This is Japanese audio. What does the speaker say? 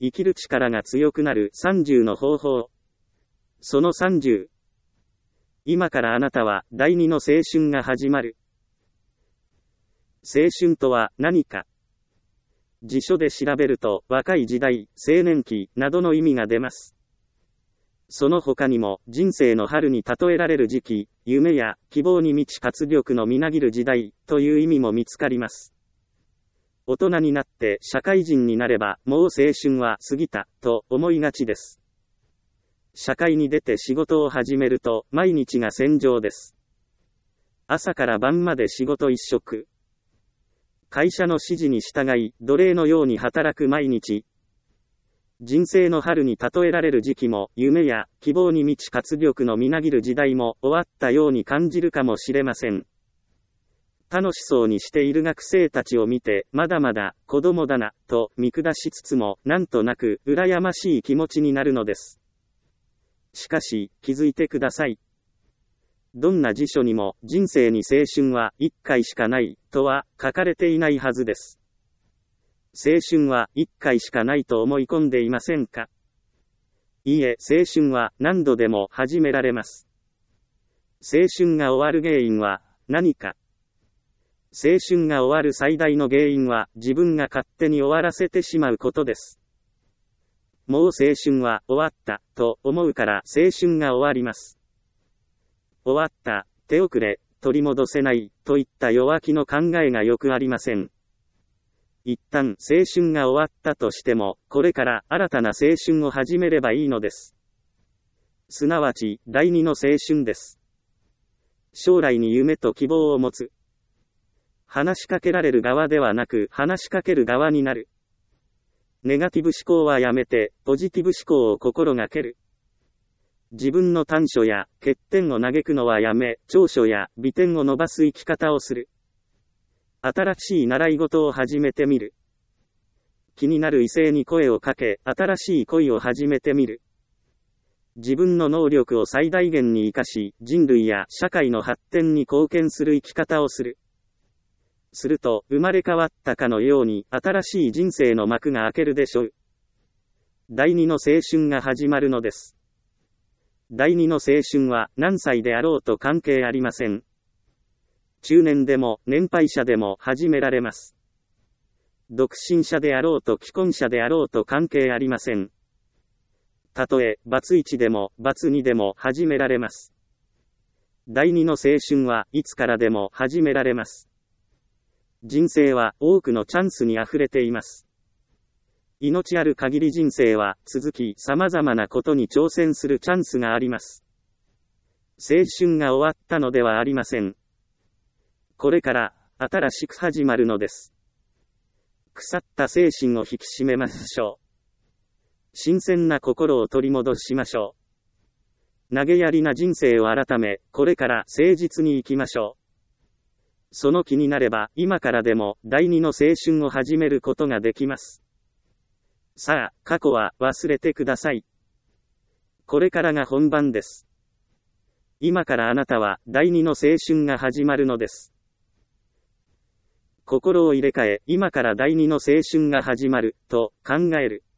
生きる力が強くなる30の方法。その30。今からあなたは第二の青春が始まる。青春とは何か。辞書で調べると、若い時代、青年期などの意味が出ます。その他にも、人生の春に例えられる時期、夢や希望に満ち活力のみなぎる時代という意味も見つかります。大人になって社会人になれば、もう青春は過ぎたと思いがちです。社会に出て仕事を始めると、毎日が戦場です。朝から晩まで仕事一色。会社の指示に従い、奴隷のように働く毎日。人生の春に例えられる時期も、夢や希望に満ち活力のみなぎる時代も終わったように感じるかもしれません。楽しそうにしている学生たちを見て、まだまだ子供だな、と見下しつつも、なんとなく羨ましい気持ちになるのです。しかし、気づいてください。どんな辞書にも、人生に青春は一回しかない、とは書かれていないはずです。青春は一回しかないと思い込んでいませんか？いいえ、青春は何度でも始められます。青春が終わる原因は何か？青春が終わる最大の原因は自分が勝手に終わらせてしまうことです。もう青春は終わったと思うから青春が終わります。終わった、手遅れ、取り戻せないといった弱気の考えがよくありません。一旦青春が終わったとしても、これから新たな青春を始めればいいのです。すなわち、第二の青春です。将来に夢と希望を持つ。話しかけられる側ではなく、話しかける側になる。ネガティブ思考はやめて、ポジティブ思考を心がける。自分の短所や欠点を嘆くのはやめ、長所や美点を伸ばす生き方をする。新しい習い事を始めてみる。気になる異性に声をかけ、新しい恋を始めてみる。自分の能力を最大限に活かし、人類や社会の発展に貢献する生き方をする。すると、生まれ変わったかのように、新しい人生の幕が開けるでしょう。第二の青春が始まるのです。第二の青春は何歳であろうと関係ありません。中年でも年配者でも始められます。独身者であろうと既婚者であろうと関係ありません。たとえ、バツ1でも、バツ2でも始められます。第二の青春はいつからでも始められます。人生は多くのチャンスに溢れています。命ある限り人生は続き様々なことに挑戦するチャンスがあります。青春が終わったのではありません。これから新しく始まるのです。腐った精神を引き締めましょう。新鮮な心を取り戻しましょう。投げやりな人生を改め、これから誠実に生きましょう。その気になれば、今からでも第二の青春を始めることができます。さあ、過去は忘れてください。これからが本番です。今からあなたは第二の青春が始まるのです。心を入れ替え、今から第二の青春が始まると考える。